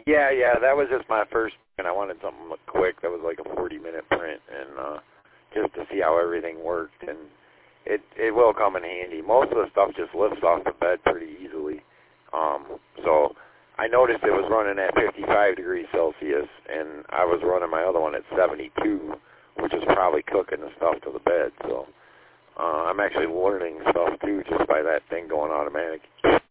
Yeah, that was just my first, and I wanted something quick. That was like a 40-minute print, and just to see how everything worked, and it will come in handy. Most of the stuff just lifts off the bed pretty easily. So I noticed it was running at 55 degrees Celsius, and I was running my other one at 72, which is probably cooking the stuff to the bed. So I'm actually learning stuff, too, just by that thing going automatic.